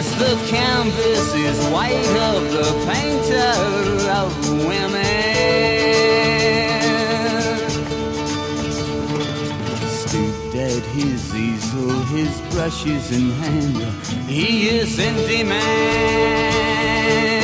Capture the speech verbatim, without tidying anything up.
Yes, the canvas is white of the painter of women. Stooped at his easel, his brushes in hand, he is in demand.